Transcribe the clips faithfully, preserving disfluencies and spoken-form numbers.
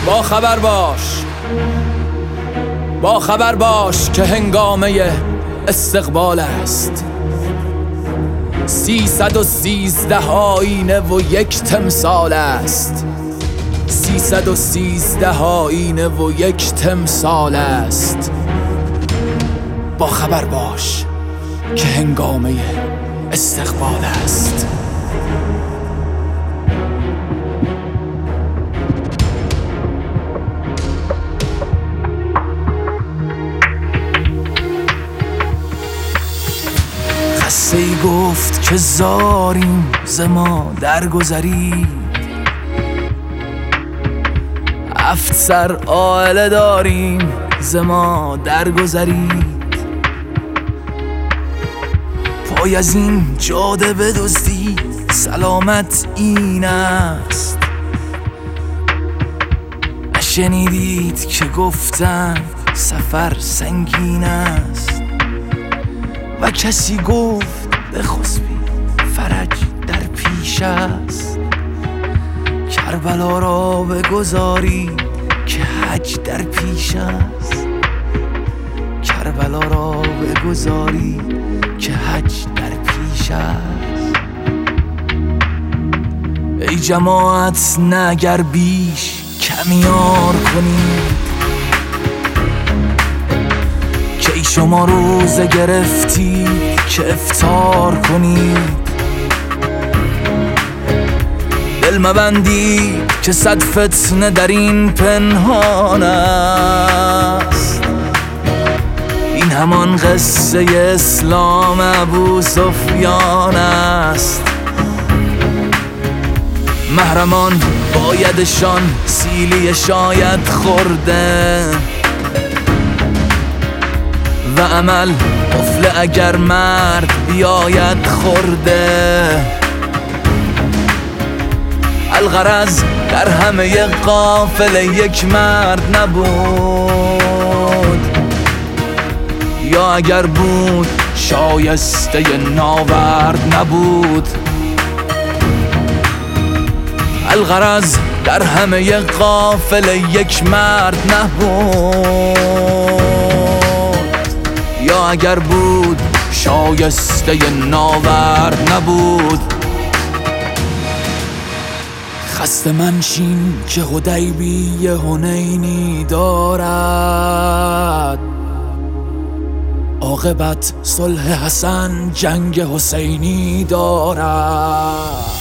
با خبر باش، با خبر باش که هنگامه استقبال است. سیصد و سیزده آینه و یک تمثال است. سیصد و سیزده آینه و یک تمثال است. با خبر باش که هنگامه استقبال است. قصه ای گفت که زاریم ز ما درگذرید، هفت سر عائله داریم ز ما درگذرید. پای از این جاده بدزدید سلامت این است. نشنیدید که گفتن سفر سنگین است. و کسی گفت بخسبید فرج در پیش است. کربلا را بگذارید که حج در پیش است. کربلا را بگذارید که حج در پیش است. ای جماعت نه اگر بیش کمیار کنید، که ای شما روزه گرفتید که افطار کنید. دل مبندید که صد فتنه در این پنهان است. این همان قصه اسلام ابو سفیان است. محرمان بایدشان سیلی شاید خورده، و عمل قفل اگر مرد بیاید خورده. الغرض در همه قافله یک مرد نبود، یا اگر بود شایسته ناورد نبود. الغرض در همه قافله یک مرد نبود، یا اگر بود شایسته ناورد نبود. خسته منشین که حدیبیه حنینی دارد، عاقبت صلح حسن جنگ حسینی دارد.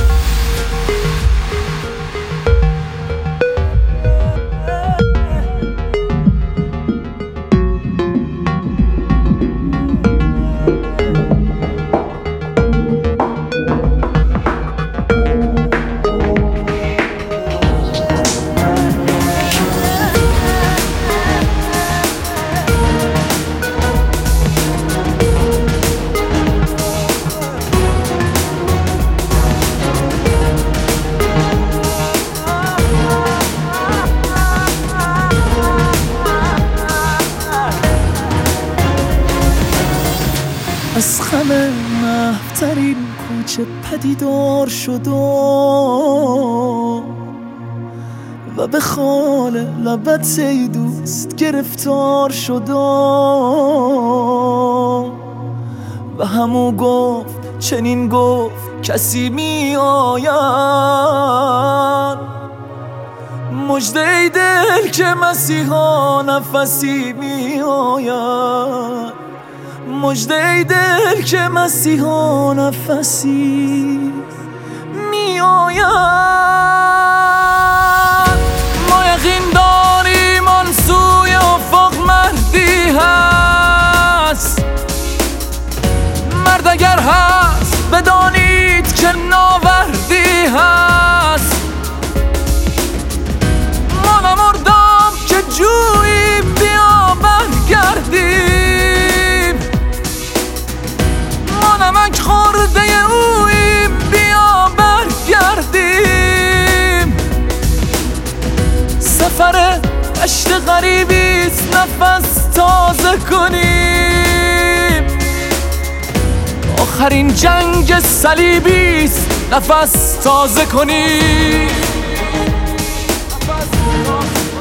از خم محفترین کوچه پدیدار شد و به خال لبت ای دوست گرفتار شد. و همو گفت چنین گفت کسی می آید، مژده ای دل که مسیحا نفسی می آید. مژده ای دل که مسیحا نفسی می آید. ما یقین داریم آن سوی افق مردی هست. مرد اگر هست بدانید که ناوردی هست. ما نمردم که جوییم بیا برگردیم. ما نمک خورده اوییم بیا برگردیم. سفر عشق غریبیست نفس تازه کنیم. آخرین جنگ صلیبیست نفس تازه کنیم. نفس کن